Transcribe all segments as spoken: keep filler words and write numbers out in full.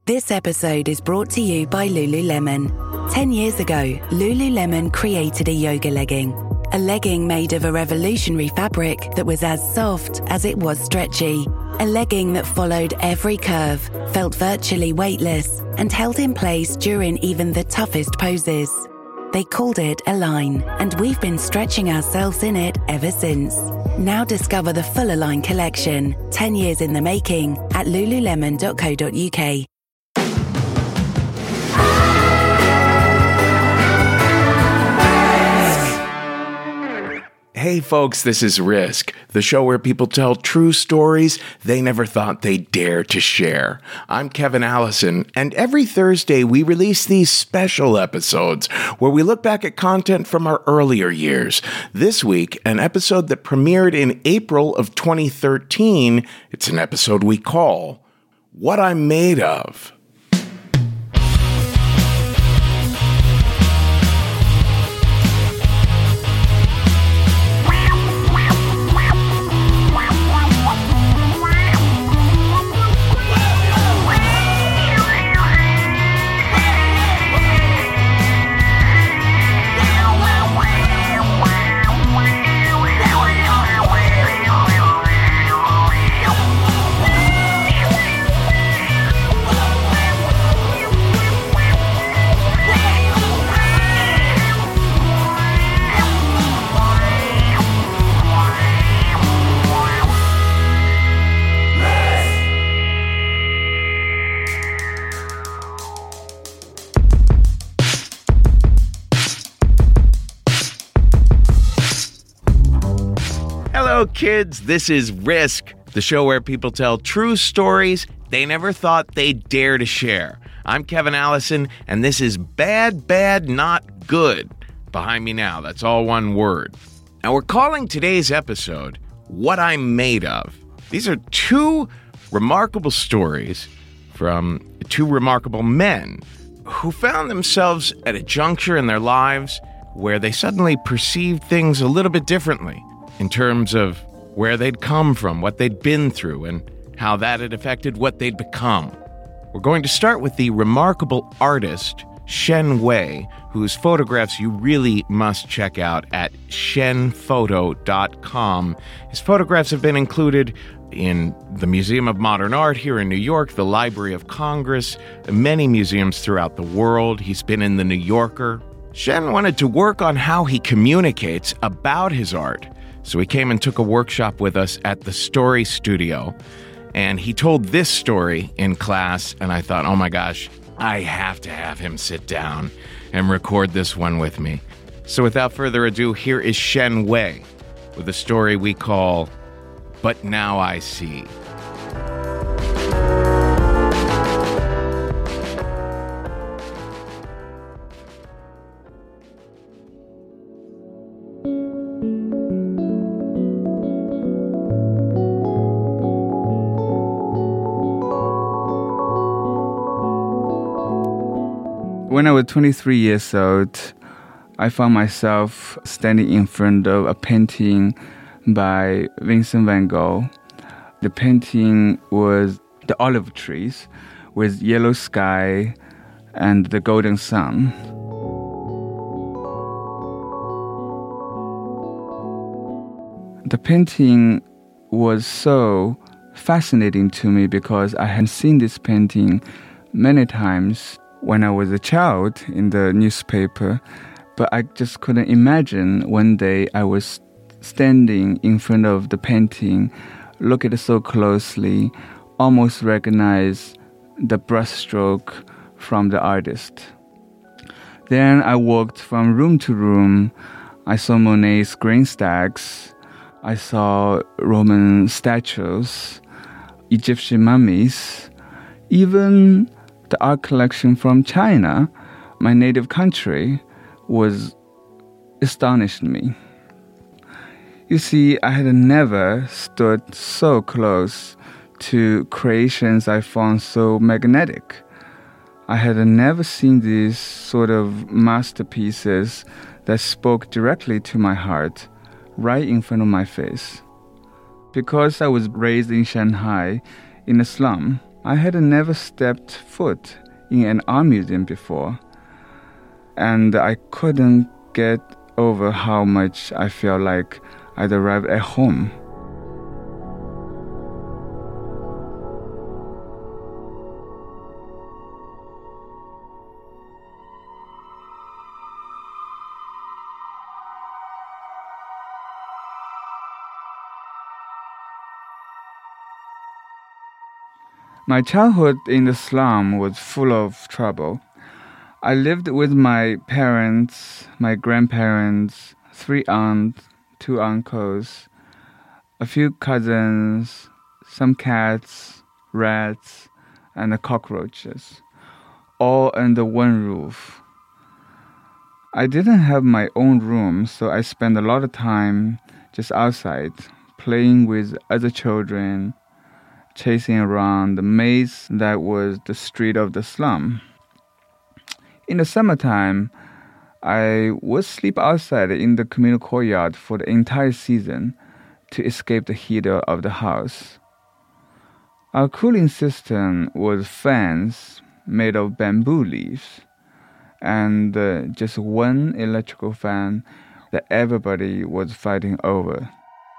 This episode is brought to you by Lululemon. Ten years ago, Lululemon created a yoga legging. A legging made of a revolutionary fabric that was as soft as it was stretchy. A legging that followed every curve, felt virtually weightless, and held in place during even the toughest poses. They called it Align, and we've been stretching ourselves in it ever since. Now discover the full Align collection, ten years in the making, at lululemon dot co dot uk. Hey folks, this is Risk, the show where people tell true stories they never thought they'd dare to share. I'm Kevin Allison, and every Thursday we release these special episodes where we look back at content from our earlier years. This week, an episode that premiered in April of twenty thirteen, it's an episode we call What I'm Made Of. Hello, kids. This is Risk, the show where people tell true stories they never thought they'd dare to share. I'm Kevin Allison, and this is Bad, Bad, Not Good. Behind me now, that's all one word. Now, we're calling today's episode What I'm Made Of. These are two remarkable stories from two remarkable men who found themselves at a juncture in their lives where they suddenly perceived things a little bit differently, in terms of where they'd come from, what they'd been through, and how that had affected what they'd become. We're going to start with the remarkable artist, Shen Wei, whose photographs you really must check out at shen photo dot com. His photographs have been included in the Museum of Modern Art here in New York, the Library of Congress, many museums throughout the world. He's been in the New Yorker. Shen wanted to work on how he communicates about his art. So he came and took a workshop with us at the Story Studio, and he told this story in class, and I thought, oh my gosh, I have to have him sit down and record this one with me. So without further ado, here is Shen Wei with a story we call But Now I See. When I was twenty-three years old, I found myself standing in front of a painting by Vincent van Gogh. The painting was the olive trees with yellow sky and the golden sun. The painting was so fascinating to me because I had seen this painting many times when I was a child in the newspaper, but I just couldn't imagine one day I was standing in front of the painting, look at it so closely, almost recognize the brushstroke from the artist. Then I walked from room to room. I saw Monet's grain stacks. I saw Roman statues, Egyptian mummies, even the art collection from China, my native country, was astonished me. You see, I had never stood so close to creations I found so magnetic. I had never seen these sort of masterpieces that spoke directly to my heart, right in front of my face. Because I was raised in Shanghai, in a slum, I had never stepped foot in an art museum before, and I couldn't get over how much I felt like I'd arrived at home. My childhood in the slum was full of trouble. I lived with my parents, my grandparents, three aunts, two uncles, a few cousins, some cats, rats, and cockroaches, all under one roof. I didn't have my own room, so I spent a lot of time just outside, playing with other children, chasing around the maze that was the street of the slum. In the summertime, I would sleep outside in the communal courtyard for the entire season to escape the heat of the house. Our cooling system was fans made of bamboo leaves and uh, just one electrical fan that everybody was fighting over.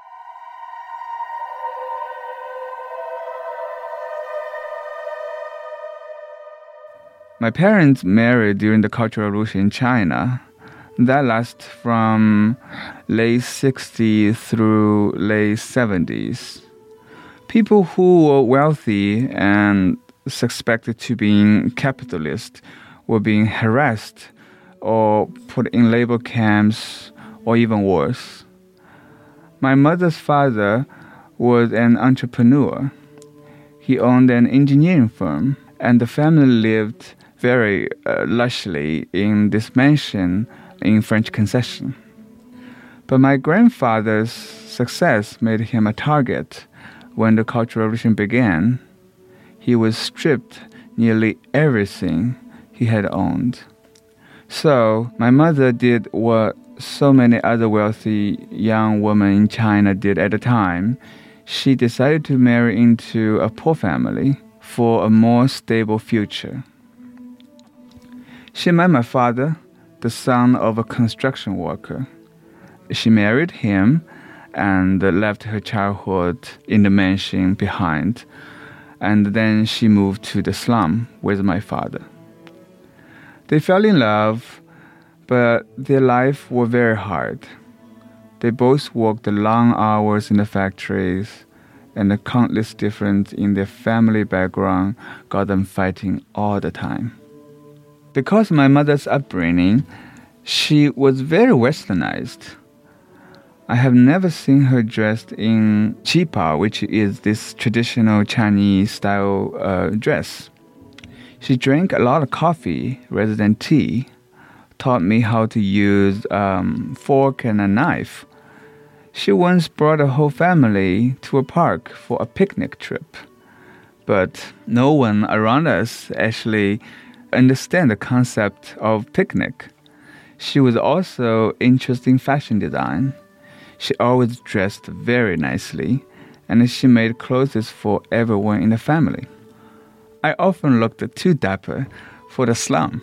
My parents married during the Cultural Revolution in China. That lasted from late sixties through late seventies. People who were wealthy and suspected to be capitalists were being harassed or put in labor camps or even worse. My mother's father was an entrepreneur. He owned an engineering firm, and the family lived very uh, lushly in this mansion in French Concession. But my grandfather's success made him a target when the Cultural Revolution began. He was stripped nearly everything he had owned. So my mother did what so many other wealthy young women in China did at the time. She decided to marry into a poor family for a more stable future. She met my father, the son of a construction worker. She married him and left her childhood in the mansion behind, and then she moved to the slum with my father. They fell in love, but their life was very hard. They both worked long hours in the factories, and the countless difference in their family background got them fighting all the time. Because of my mother's upbringing, she was very westernized. I have never seen her dressed in qipao, which is this traditional Chinese-style uh, dress. She drank a lot of coffee rather than tea, taught me how to use um, fork and a knife. She once brought a whole family to a park for a picnic trip. But no one around us actually understand the concept of picnic. She was also interested in fashion design. She always dressed very nicely, and she made clothes for everyone in the family. I often looked too dapper for the slum.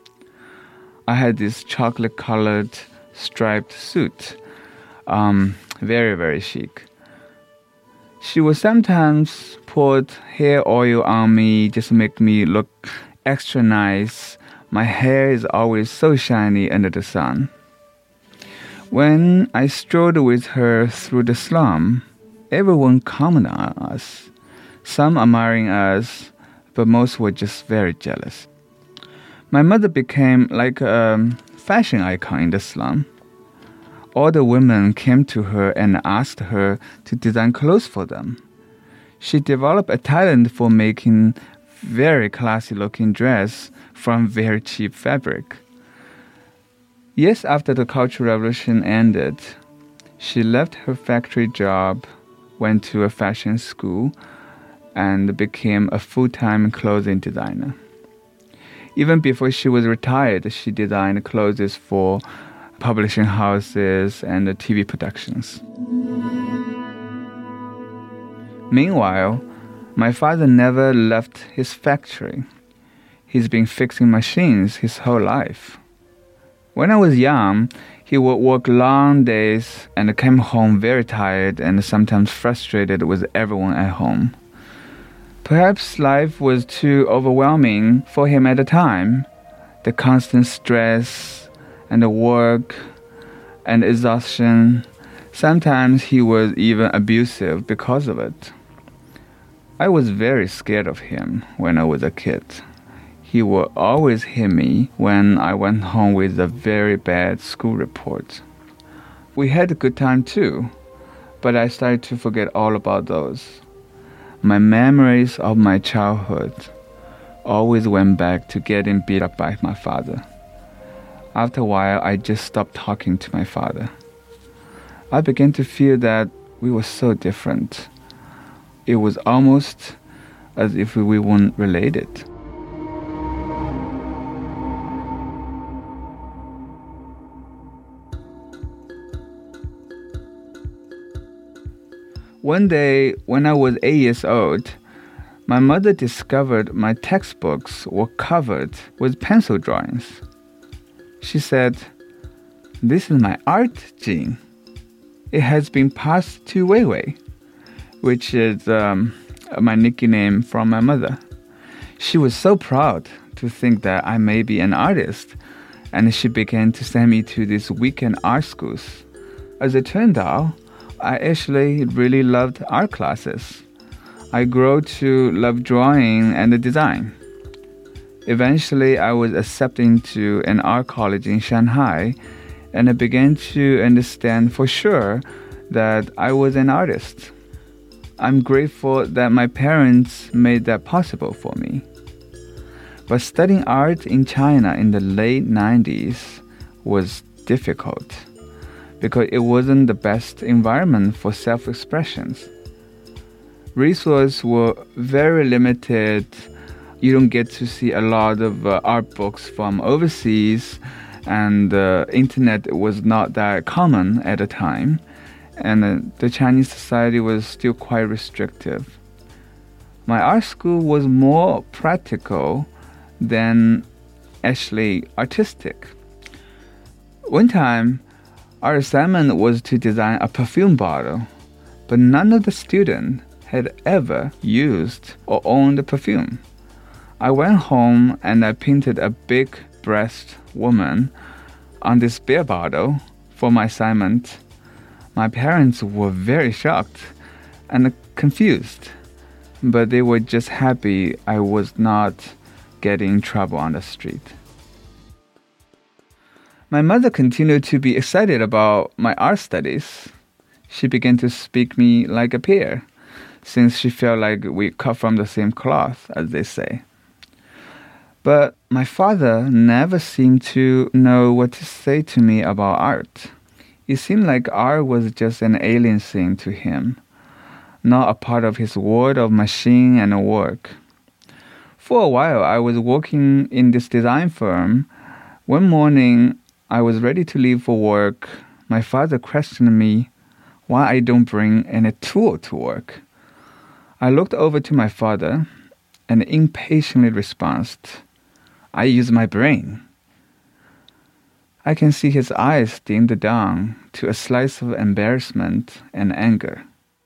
I had this chocolate-colored striped suit, um, very, very chic. She would sometimes put hair oil on me just to make me look extra nice. My hair is always so shiny under the sun. When I strolled with her through the slum, everyone commented on us. Some admiring us, but most were just very jealous. My mother became like a fashion icon in the slum. All the women came to her and asked her to design clothes for them. She developed a talent for making very classy-looking dress from very cheap fabric. Years after the Cultural Revolution ended, she left her factory job, went to a fashion school, and became a full-time clothing designer. Even before she was retired, she designed clothes for publishing houses and T V productions. Meanwhile, My father never left his factory. He's been fixing machines his whole life. When I was young, he would work long days and came home very tired and sometimes frustrated with everyone at home. Perhaps life was too overwhelming for him at the time. The constant stress and the work and exhaustion. Sometimes he was even abusive because of it. I was very scared of him when I was a kid. He would always hit me when I went home with a very bad school report. We had a good time too, but I started to forget all about those. My memories of my childhood always went back to getting beat up by my father. After a while, I just stopped talking to my father. I began to feel that we were so different. It was almost as if we weren't related. One day, when I was eight years old, my mother discovered my textbooks were covered with pencil drawings. She said, "This is my art gene. It has been passed to Weiwei," which is um, my nickname from my mother. She was so proud to think that I may be an artist, and she began to send me to these weekend art schools. As it turned out, I actually really loved art classes. I grew to love drawing and design. Eventually, I was accepted into an art college in Shanghai, and I began to understand for sure that I was an artist. I'm grateful that my parents made that possible for me. But studying art in China in the late nineties was difficult because it wasn't the best environment for self-expressions. Resources were very limited. You don't get to see a lot of uh, art books from overseas, and the uh, internet was not that common at the time, and uh, the Chinese society was still quite restrictive. My art school was more practical than actually artistic. One time, our assignment was to design a perfume bottle, but none of the students had ever used or owned a perfume. I went home and I painted a big breast woman on this beer bottle for my assignment. My parents were very shocked and confused, but they were just happy I was not getting in trouble on the street. My mother continued to be excited about my art studies. She began to speak me like a peer, since she felt like we cut from the same cloth, as they say. But my father never seemed to know what to say to me about art. It seemed like art was just an alien thing to him, not a part of his world of machine and work. For a while, I was working in this design firm. One morning, I was ready to leave for work. My father questioned me why I don't bring any tool to work. I looked over to my father and impatiently responded, "I use my brain." I can see his eyes dimmed down to a slice of embarrassment and anger.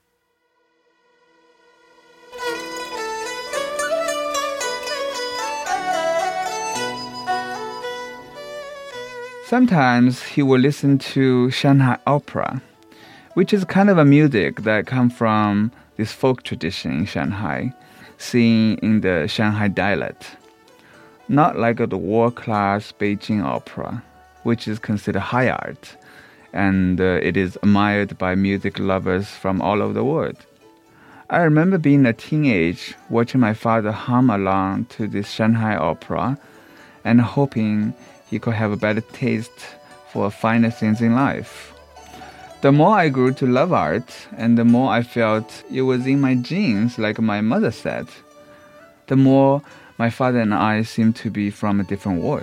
Sometimes he would listen to Shanghai opera, which is kind of a music that comes from this folk tradition in Shanghai, seen in the Shanghai dialect. Not like the world-class Beijing opera, which is considered high art, and uh, it is admired by music lovers from all over the world. I remember being a teenager, watching my father hum along to this Shanghai opera, and hoping he could have a better taste for finer things in life. The more I grew to love art, and the more I felt it was in my genes, like my mother said, the more my father and I seemed to be from a different world.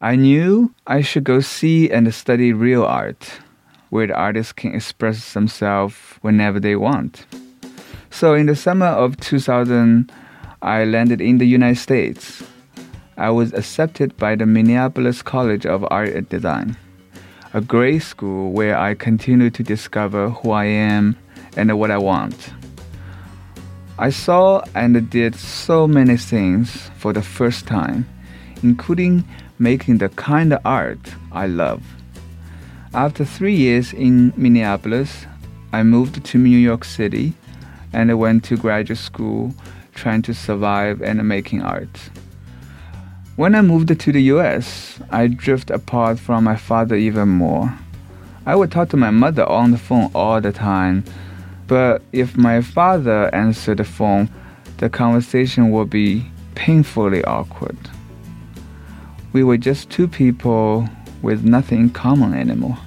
I knew I should go see and study real art, where the artists can express themselves whenever they want. So in the summer of two thousand, I landed in the United States. I was accepted by the Minneapolis College of Art and Design, a great school where I continue to discover who I am and what I want. I saw and did so many things for the first time, including making the kind of art I love. After three years in Minneapolis, I moved to New York City and I went to graduate school trying to survive and making art. When I moved to the U S, I drifted apart from my father even more. I would talk to my mother on the phone all the time, but if my father answered the phone, the conversation would be painfully awkward. We were just two people with nothing in common anymore.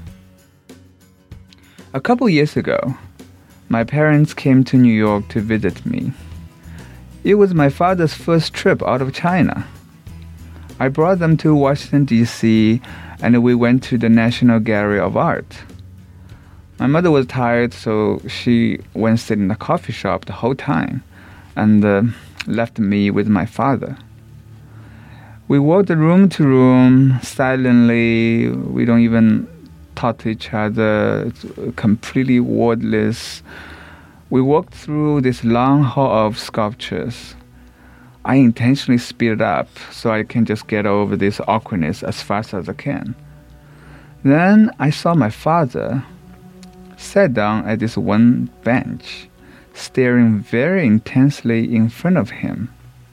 A couple years ago, my parents came to New York to visit me. It was my father's first trip out of China. I brought them to Washington, D C, and we went to the National Gallery of Art. My mother was tired, so she went sit in a coffee shop the whole time and uh, left me with my father. We walked room to room silently. We don't even talk to each other. It's completely wordless. We walked through this long hall of sculptures. I intentionally speed it up so I can just get over this awkwardness as fast as I can. Then I saw my father sat down at this one bench, staring very intensely in front of him.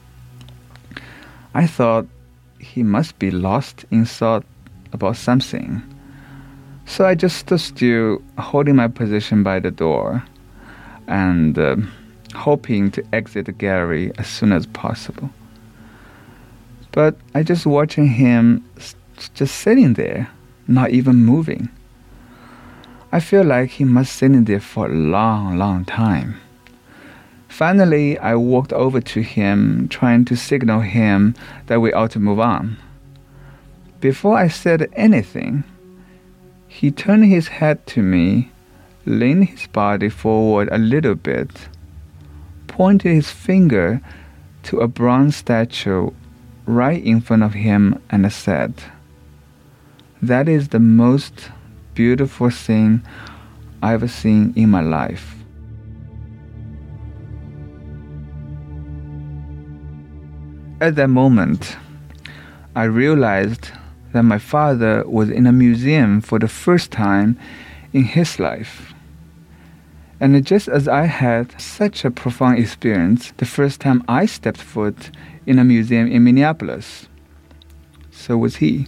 I thought he must be lost in thought about something. So I just stood still, holding my position by the door and uh, hoping to exit the gallery as soon as possible. But I just watching him just sitting there, not even moving. I feel like he must sitting there for a long, long time. Finally, I walked over to him, trying to signal him that we ought to move on. Before I said anything, he turned his head to me, leaned his body forward a little bit, pointed his finger to a bronze statue right in front of him and said, "That is the most beautiful thing I've seen in my life." At that moment, I realized that my father was in a museum for the first time in his life. And just as I had such a profound experience the first time I stepped foot in a museum in Minneapolis, so was he.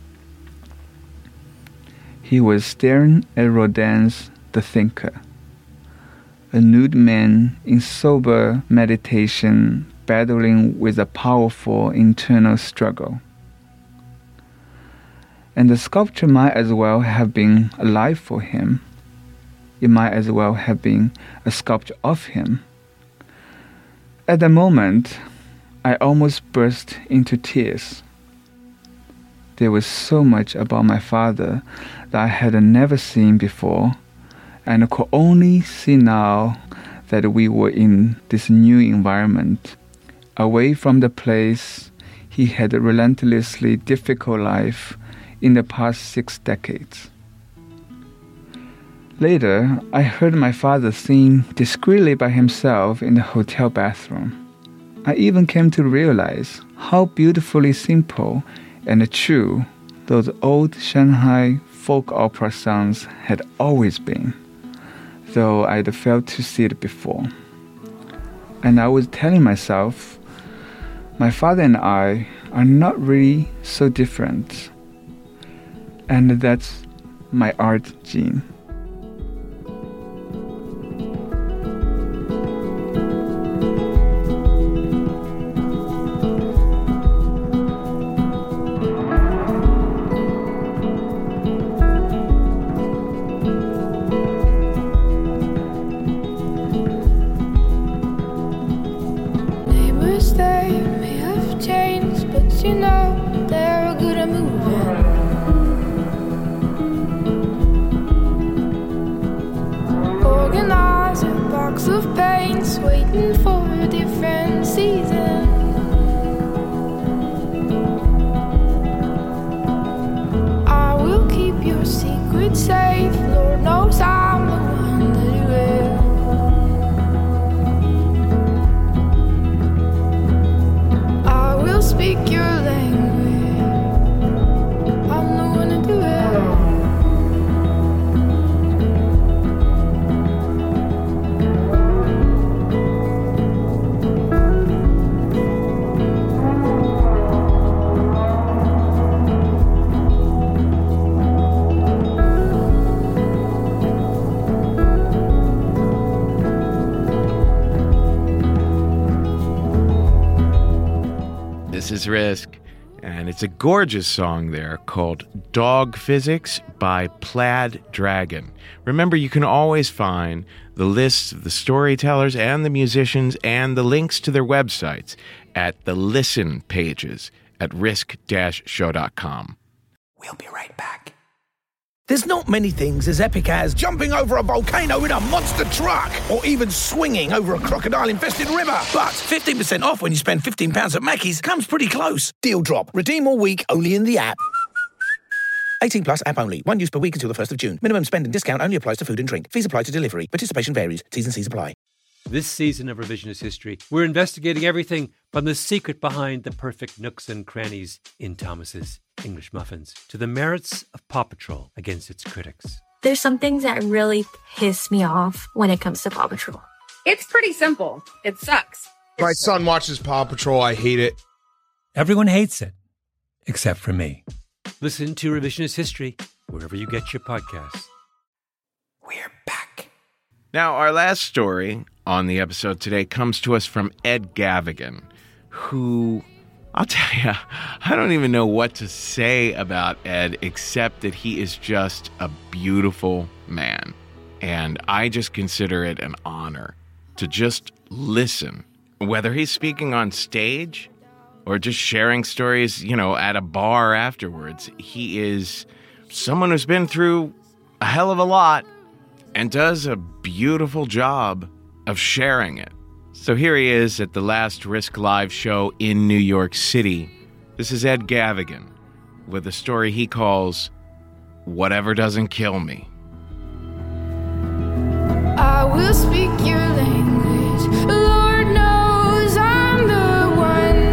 He was staring at Rodin's The Thinker, a nude man in sober meditation battling with a powerful internal struggle. And the sculpture might as well have been alive for him. It might as well have been a sculpture of him. At the moment, I almost burst into tears. There was so much about my father that I had never seen before, and I could only see now that we were in this new environment, away from the place he had a relentlessly difficult life in the past six decades. Later, I heard my father sing discreetly by himself in the hotel bathroom. I even came to realize how beautifully simple and true those old Shanghai folk opera songs had always been, though I'd failed to see it before. And I was telling myself, my father and I are not really so different. And that's my art gene. Neighbors, they may have changed, but you know they're good at moving. organize a box of paints, waiting for a different season. I will keep your secret safe, Lord knows I'm the one that will. I will speak your language, I'm the one to do it. This is Risk, and it's a gorgeous song there called Dog Physics by Plaid Dragon. Remember, you can always find the lists of the storytellers and the musicians and the links to their websites at the listen pages at risk dash show dot com. We'll be right back. There's not many things as epic as jumping over a volcano in a monster truck or even swinging over a crocodile-infested river. But fifteen percent off when you spend fifteen pounds at Mackey's comes pretty close. Deal drop. Redeem all week only in the app. eighteen plus app only. One use per week until the first of June. Minimum spend and discount only applies to food and drink. Fees apply to delivery. Participation varies. T's and C's apply. This season of Revisionist History, we're investigating everything from the secret behind the perfect nooks and crannies in Thomas's English muffins to the merits of Paw Patrol against its critics. There's some things that really piss me off when it comes to Paw Patrol. It's pretty simple. It sucks. My son watches Paw Patrol. I hate it. Everyone hates it, except for me. Listen to Revisionist History wherever you get your podcasts. We're back. Now, our last story on the episode today comes to us from Ed Gavigan, who, I'll tell you, I don't even know what to say about Ed except that he is just a beautiful man. And I just consider it an honor to just listen, whether he's speaking on stage or just sharing stories, you know, at a bar afterwards. He is someone who's been through a hell of a lot and does a beautiful job of sharing it. So here he is at the last Risk Live show in New York City. This is Ed Gavigan with a story he calls Whatever Doesn't Kill Me. I will speak your language, Lord knows I'm the one.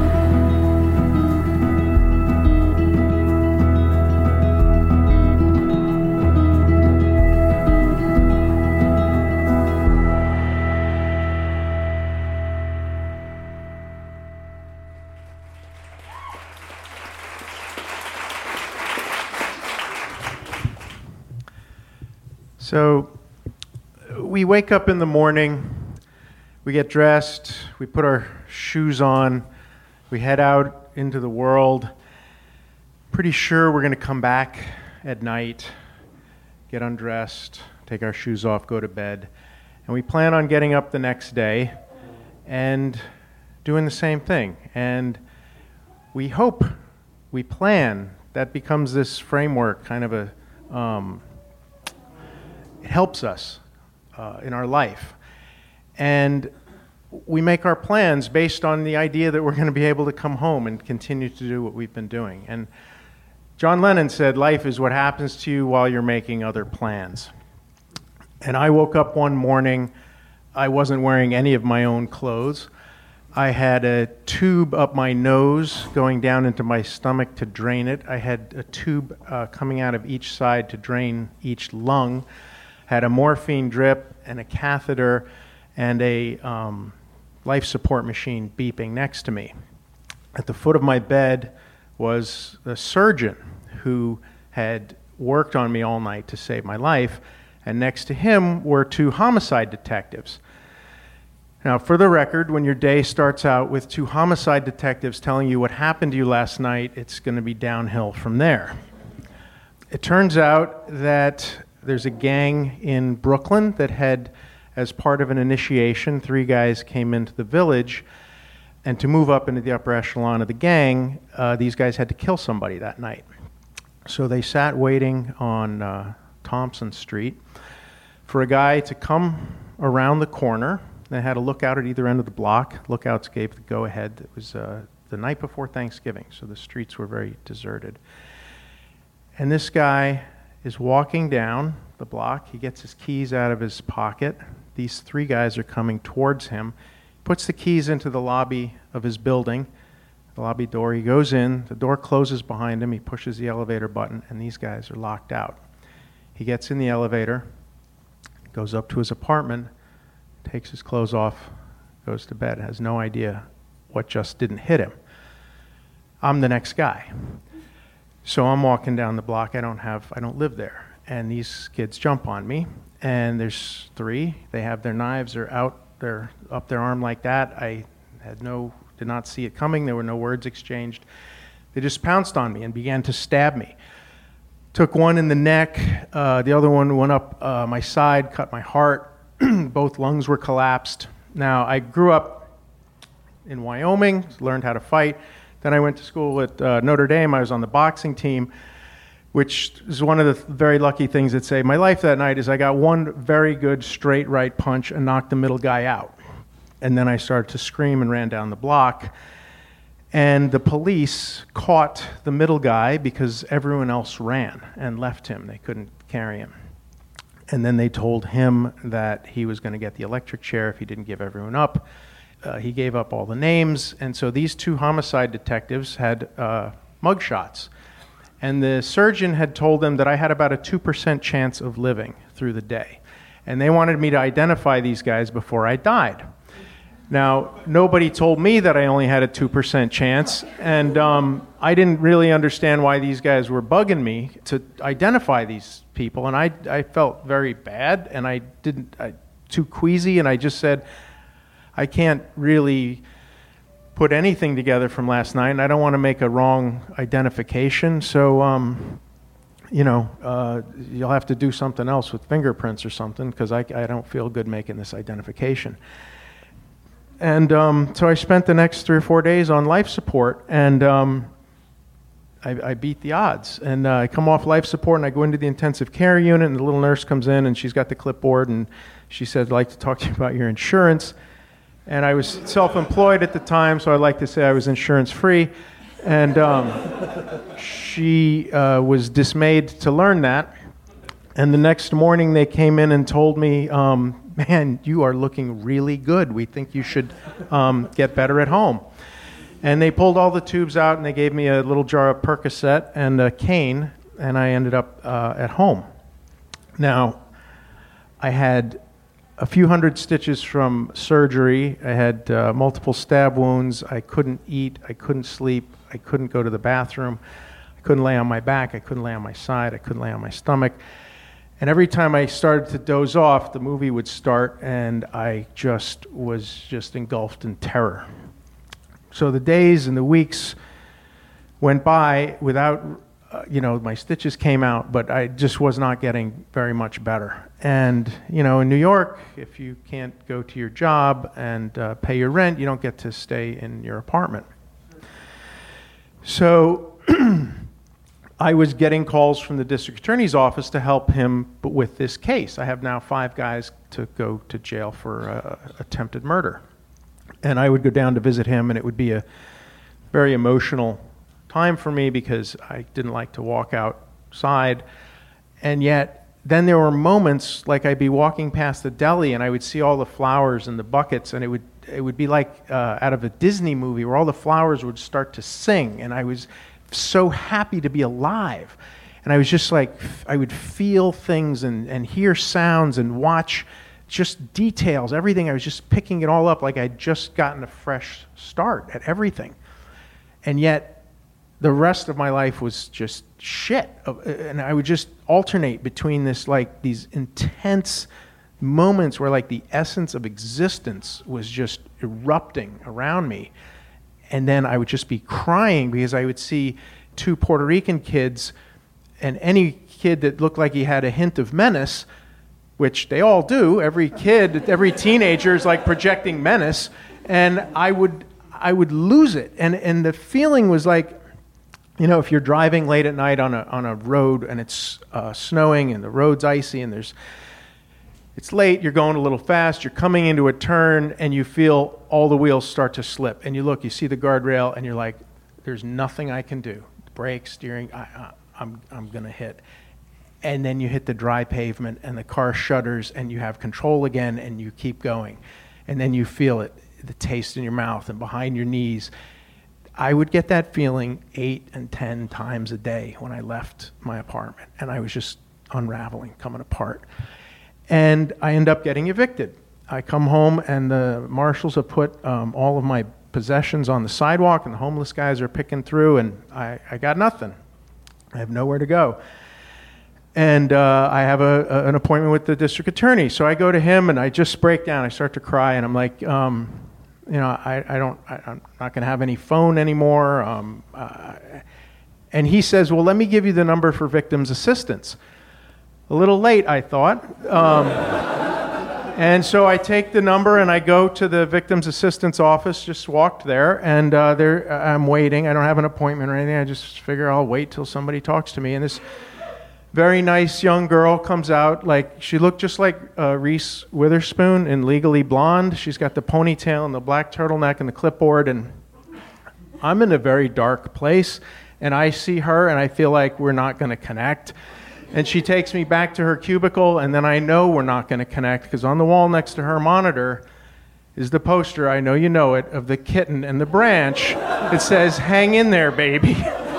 So we wake up in the morning, we get dressed, we put our shoes on, we head out into the world, pretty sure we're going to come back at night, get undressed, take our shoes off, go to bed, and we plan on getting up the next day and doing the same thing. And we hope, we plan, that becomes this framework, kind of a, um, it helps us uh, in our life. And we make our plans based on the idea that we're going to be able to come home and continue to do what we've been doing. And John Lennon said, life is what happens to you while you're making other plans. And I woke up one morning, I wasn't wearing any of my own clothes. I had a tube up my nose going down into my stomach to drain it. I had a tube uh, coming out of each side to drain each lung. Had a morphine drip and a catheter and a um, life support machine beeping next to me. At the foot of my bed was a surgeon who had worked on me all night to save my life, and next to him were two homicide detectives. Now, for the record, when your day starts out with two homicide detectives telling you what happened to you last night, it's going to be downhill from there. It turns out that there's a gang in Brooklyn that had, as part of an initiation, three guys came into the village, and to move up into the upper echelon of the gang, uh, these guys had to kill somebody that night. So they sat waiting on uh, Thompson Street for a guy to come around the corner. They had a lookout at either end of the block. Lookouts gave the go-ahead. It was uh, the night before Thanksgiving, so the streets were very deserted. And this guy is walking down the block. He gets his keys out of his pocket. These three guys are coming towards him. Puts the keys into the lobby of his building, the lobby door. He goes in. The door closes behind him. He pushes the elevator button, and these guys are locked out. He gets in the elevator, goes up to his apartment, takes his clothes off, goes to bed, has no idea what just didn't hit him. I'm the next guy. So I'm walking down the block. I don't have, I don't live there. And these kids jump on me, and there's three. They have their knives, they're out, they're up their arm like that. I had no, did not see it coming. There were no words exchanged. They just pounced on me and began to stab me. Took one in the neck, uh, the other one went up uh, my side, cut my heart. Both lungs were collapsed. Now, I grew up in Wyoming, learned how to fight. Then I went to school at uh, Notre Dame. I was on the boxing team, which is one of the very lucky things that saved my life that night is I got one very good straight right punch and knocked the middle guy out. And then I started to scream and ran down the block. And the police caught the middle guy because everyone else ran and left him. They couldn't carry him. And then they told him that he was going to get the electric chair if he didn't give everyone up. Uh, he gave up all the names. And so these two homicide detectives had uh, mugshots. And the surgeon had told them that I had about a two percent chance of living through the day. And they wanted me to identify these guys before I died. Now, nobody told me that I only had a two percent chance, and um, I didn't really understand why these guys were bugging me to identify these people, and I, I felt very bad, and I didn't, I, too queasy, and I just said, I can't really put anything together from last night, and I don't want to make a wrong identification, so, um, you know, uh, you'll have to do something else with fingerprints or something, because I, I don't feel good making this identification. And um, so I spent the next three or four days on life support, and um, I, I beat the odds. And uh, I come off life support, and I go into the intensive care unit, and the little nurse comes in, and she's got the clipboard, and she said, I'd like to talk to you about your insurance. And I was self-employed at the time, so I like to say I was insurance-free. And um, she uh, was dismayed to learn that. And the next morning, they came in and told me, um, man, you are looking really good. We think you should um, get better at home. And they pulled all the tubes out, and they gave me a little jar of Percocet and a cane, and I ended up uh, at home. Now, I had a few hundred stitches from surgery. I had uh, multiple stab wounds. I couldn't eat. I couldn't sleep. I couldn't go to the bathroom. I couldn't lay on my back. I couldn't lay on my side. I couldn't lay on my stomach. And every time I started to doze off, the movie would start, and I just was just engulfed in terror. So the days and the weeks went by without, uh, you know, my stitches came out, but I just was not getting very much better. And, you know, in New York, if you can't go to your job and uh, pay your rent, you don't get to stay in your apartment. So I was getting calls from the district attorney's office to help him with this case. I have now five guys to go to jail for uh, attempted murder. And I would go down to visit him, and it would be a very emotional time for me because I didn't like to walk outside. And yet, then there were moments like I'd be walking past the deli, and I would see all the flowers in the buckets, and it would it would be like uh, out of a Disney movie where all the flowers would start to sing, and I was so happy to be alive. And I was just like, I would feel things and, and hear sounds and watch just details, everything. I was just picking it all up like I'd just gotten a fresh start at everything. And yet, the rest of my life was just shit. And I would just alternate between this, like, these intense moments where, like, the essence of existence was just erupting around me. And then I would just be crying because I would see two Puerto Rican kids, and any kid that looked like he had a hint of menace, which they all do. Every kid, every teenager is like projecting menace, and I would I would lose it. And and the feeling was like, you know, if you're driving late at night on a on a road and it's uh, snowing and the road's icy and there's It's late, you're going a little fast, you're coming into a turn, and you feel all the wheels start to slip. And you look, you see the guardrail, and you're like, there's nothing I can do. Brake, steering, I, I, I'm, I'm going to hit. And then you hit the dry pavement, and the car shudders, and you have control again, and you keep going. And then you feel it, the taste in your mouth and behind your knees. I would get that feeling eight and ten times a day when I left my apartment, and I was just unraveling, coming apart. And I end up getting evicted. I come home, and the marshals have put um, all of my possessions on the sidewalk, and the homeless guys are picking through, and I, I got nothing. I have nowhere to go. And uh, I have a, a, an appointment with the district attorney. So I go to him, and I just break down. I start to cry, and I'm like, um, you know, I, I don't, I, I'm not going to have any phone anymore. Um, uh, and he says, well, let me give you the number for victims assistance. A little late, I thought. Um, and so I take the number and I go to the victims assistance office, just walked there, and uh, there I'm waiting. I don't have an appointment or anything. I just figure I'll wait till somebody talks to me. And this very nice young girl comes out. Like, she looked just like uh, Reese Witherspoon in Legally Blonde. She's got the ponytail and the black turtleneck and the clipboard. And I'm in a very dark place, and I see her, and I feel like we're not going to connect. And she takes me back to her cubicle, and then I know we're not going to connect, because on the wall next to her monitor is the poster, I know you know it, of the kitten and the branch. It says, hang in there, baby.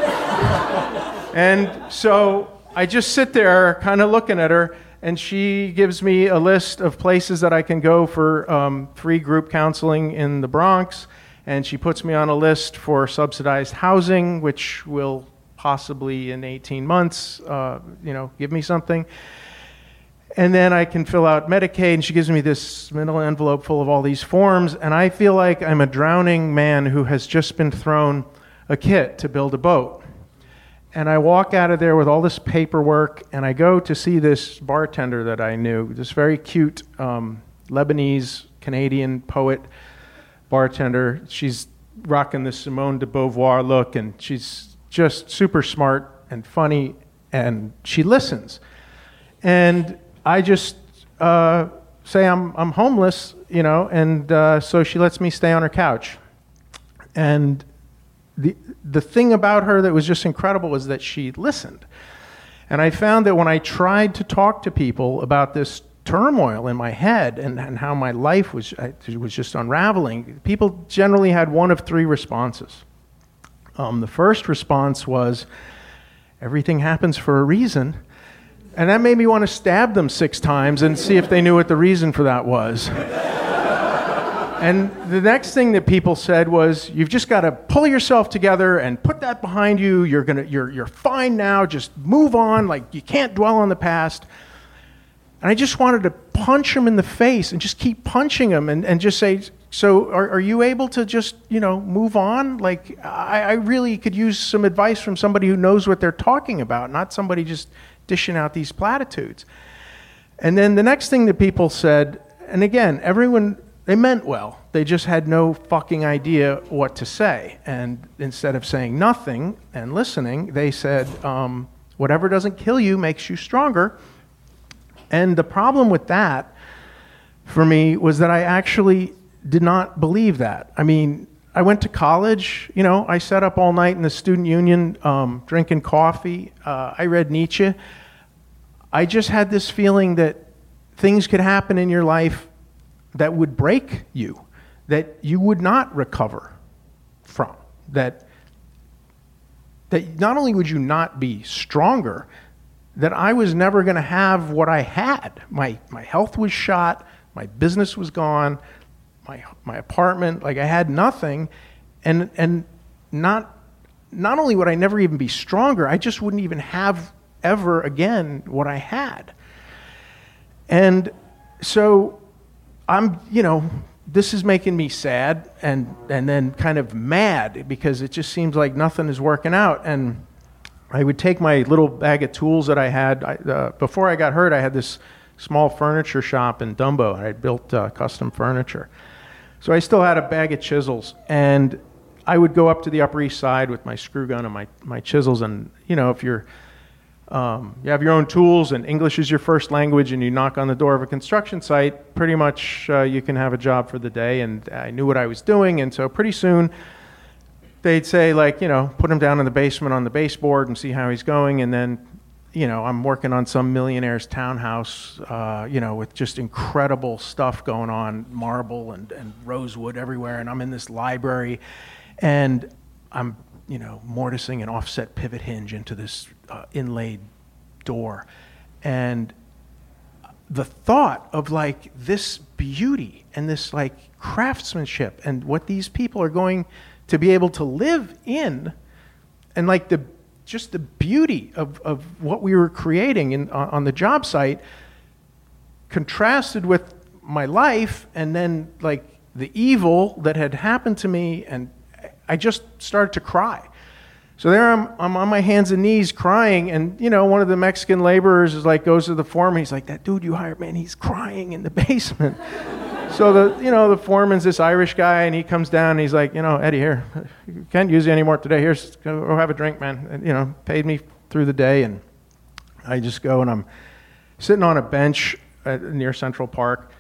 And so I just sit there kind of looking at her, and she gives me a list of places that I can go for um, free group counseling in the Bronx, and she puts me on a list for subsidized housing, which will possibly in eighteen months, uh, you know, give me something. And then I can fill out Medicaid, and she gives me this middle envelope full of all these forms, and I feel like I'm a drowning man who has just been thrown a kit to build a boat. And I walk out of there with all this paperwork, and I go to see this bartender that I knew, this very cute um, Lebanese Canadian poet bartender. She's rocking the Simone de Beauvoir look, and she's just super smart and funny, and she listens. And I just uh, say I'm I'm homeless, you know, and uh, so she lets me stay on her couch. And the the thing about her that was just incredible was that she listened. And I found that when I tried to talk to people about this turmoil in my head and, and how my life was I, was just unraveling, people generally had one of three responses. Um, the first response was, everything happens for a reason. And that made me want to stab them six times and see if they knew what the reason for that was. And the next thing that people said was, you've just got to pull yourself together and put that behind you. You're gonna, you're, you're fine now. Just move on. Like, you can't dwell on the past. And I just wanted to punch them in the face and just keep punching them and, and just say, so are, are you able to just, you know, move on? Like, I, I really could use some advice from somebody who knows what they're talking about, not somebody just dishing out these platitudes. And then the next thing that people said, and again, everyone, they meant well. They just had no fucking idea what to say. And instead of saying nothing and listening, they said, um, whatever doesn't kill you makes you stronger. And the problem with that, for me, was that I actually did not believe that. I mean, I went to college, you know, I sat up all night in the student union um, drinking coffee. Uh, I read Nietzsche. I just had this feeling that things could happen in your life that would break you, that you would not recover from, that, that not only would you not be stronger, that I was never going to have what I had. My, my health was shot, my business was gone, My, my apartment, like I had nothing, and and not not only would I never even be stronger, I just wouldn't even have ever again what I had. And so I'm, you know, this is making me sad and and then kind of mad because it just seems like nothing is working out. And I would take my little bag of tools that I had. I, uh, before I got hurt, I had this small furniture shop in Dumbo. I had built uh, custom furniture. So I still had a bag of chisels, and I would go up to the Upper East Side with my screw gun and my, my chisels, and, you know, if you're um, you have your own tools and English is your first language and you knock on the door of a construction site, pretty much uh, you can have a job for the day. And I knew what I was doing, and so pretty soon they'd say, like, you know, put him down in the basement on the baseboard and see how he's going. And then, you know, I'm working on some millionaire's townhouse, uh, you know, with just incredible stuff going on, marble and, and rosewood everywhere. And I'm in this library and I'm, you know, mortising an offset pivot hinge into this uh, inlaid door. And the thought of like this beauty and this like craftsmanship and what these people are going to be able to live in, and like the just the beauty of, of what we were creating in, on, on the job site contrasted with my life, and then like the evil that had happened to me, and I just started to cry. So there I'm, I'm on my hands and knees crying, and you know, one of the Mexican laborers is like, goes to the foreman, he's like, that dude you hired, man, he's crying in the basement. So the, you know, the foreman's this Irish guy, and he comes down and he's like, you know, Eddie, here, you can't use you anymore today. Here's, go have a drink, man. And, you know, paid me through the day, and I just go and I'm sitting on a bench at, near Central Park,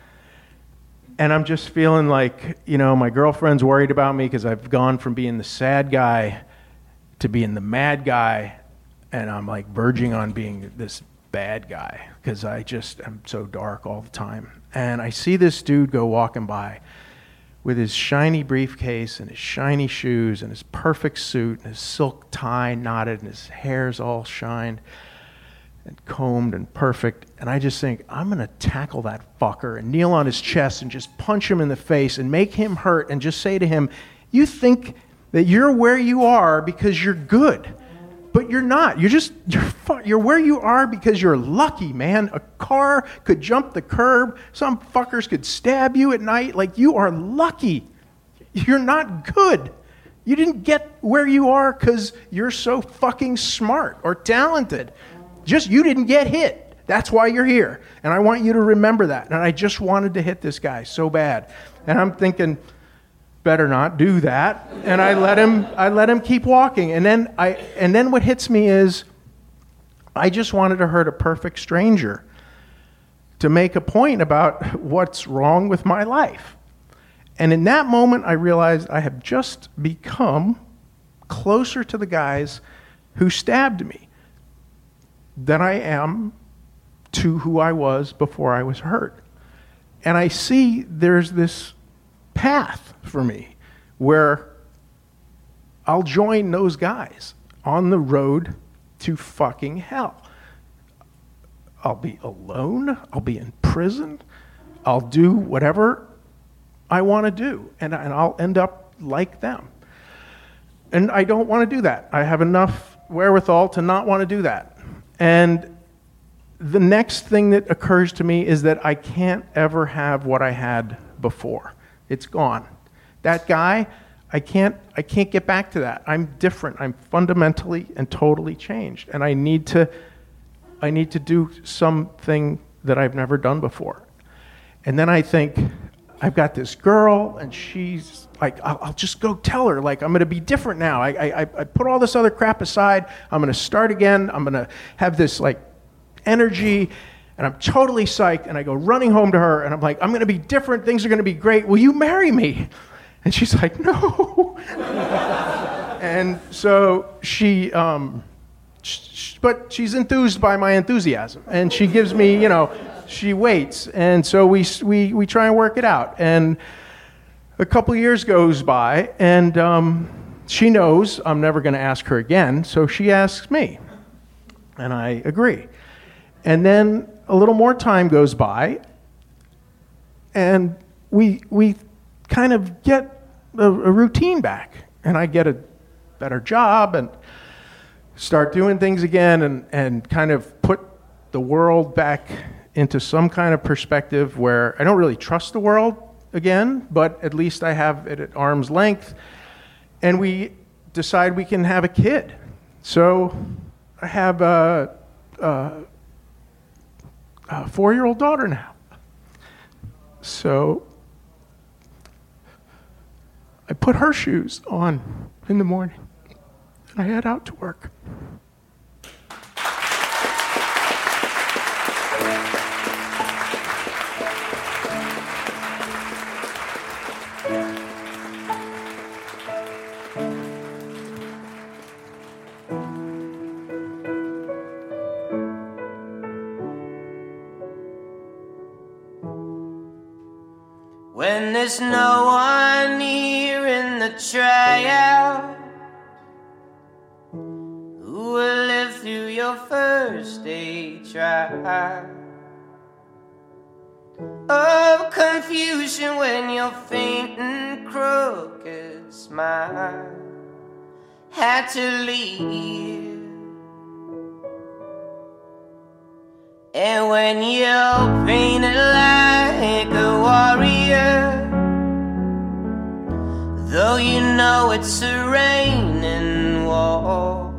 and I'm just feeling like, you know, my girlfriend's worried about me because I've gone from being the sad guy to being the mad guy, and I'm like verging on being this bad guy because I just am so dark all the time. And I see this dude go walking by with his shiny briefcase and his shiny shoes and his perfect suit and his silk tie knotted and his hair's all shined and combed and perfect. And I just think, I'm going to tackle that fucker and kneel on his chest and just punch him in the face and make him hurt and just say to him, you think that you're where you are because you're good. But you're not. You're just, you're, fu- you're where you are because you're lucky, man. A car could jump the curb. Some fuckers could stab you at night. Like, you are lucky. You're not good. You didn't get where you are because you're so fucking smart or talented. Just, you didn't get hit. That's why you're here. And I want you to remember that. And I just wanted to hit this guy so bad. And I'm thinking, better not do that. And I let him I let him keep walking. And then I and then what hits me is I just wanted to hurt a perfect stranger to make a point about what's wrong with my life. And in that moment I realized I have just become closer to the guys who stabbed me than I am to who I was before I was hurt. And I see there's this path for me where I'll join those guys on the road to fucking hell. I'll be alone. I'll be in prison. I'll do whatever I want to do, and, and I'll end up like them. And I don't want to do that. I have enough wherewithal to not want to do that. And the next thing that occurs to me is that I can't ever have what I had before. It's gone. That guy, I can't I can't get back to that. I'm different. I'm fundamentally and totally changed. And I need to I need to do something that I've never done before. And then I think, I've got this girl, and she's like, I'll, I'll just go tell her, like, I'm going to be different now. I, I I put all this other crap aside. I'm going to start again. I'm going to have this like energy. And I'm totally psyched, and I go running home to her, and I'm like, I'm going to be different. Things are going to be great. Will you marry me? And she's like, no. And so she, um, sh- but she's enthused by my enthusiasm, and she gives me, you know, she waits, and so we we we try and work it out. And a couple of years goes by, and um, she knows I'm never going to ask her again, so she asks me, and I agree. And then a little more time goes by, and we we kind of get a, a routine back, and I get a better job and start doing things again, and, and kind of put the world back into some kind of perspective where I don't really trust the world again, but at least I have it at arm's length, and we decide we can have a kid. So I have a, a a four-year-old daughter now. So I put her shoes on in the morning, and I head out to work. When there's no one near in the trail who will live through your first day trial of confusion when your faint and crooked smile had to leave. And when you're painted like a warrior, though you know it's a raining war.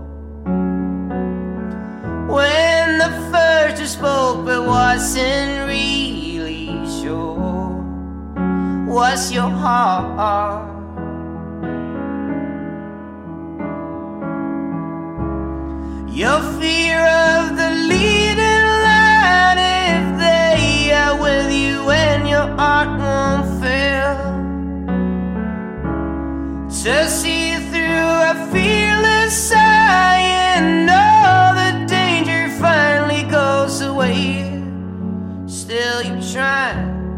When the first you spoke but wasn't really sure, was your heart? Your fear of the leading line, if they are with you and your heart won't fail to see through a fearless sigh and know the danger finally goes away. Still you try,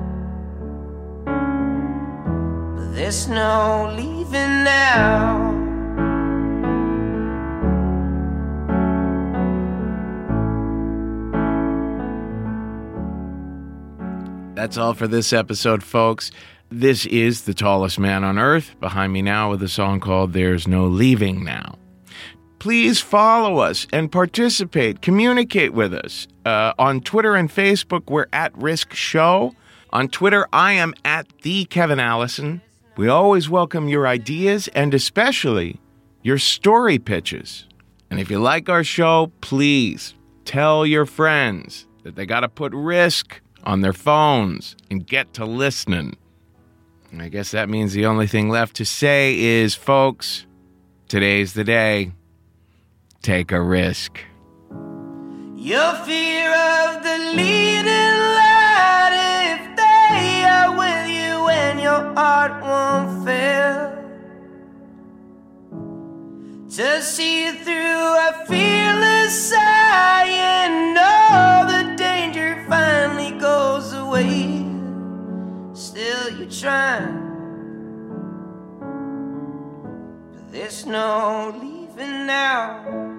but there's no leaving now. That's all for this episode, folks. This is The Tallest Man on Earth, behind me now with a song called There's No Leaving Now. Please follow us and participate, communicate with us. Uh, on Twitter and Facebook, we're at Risk Show. On Twitter, I am at the Kevin Allison. We always welcome your ideas and especially your story pitches. And if you like our show, please tell your friends that they got to put Risk on their phones and get to listening. And I guess that means the only thing left to say is, folks, today's the day. Take a risk. Your fear of the leading light, if they are with you and your heart won't fail to see through a fearless sigh and know the danger finally goes away. Still you try, but there's no leaving now.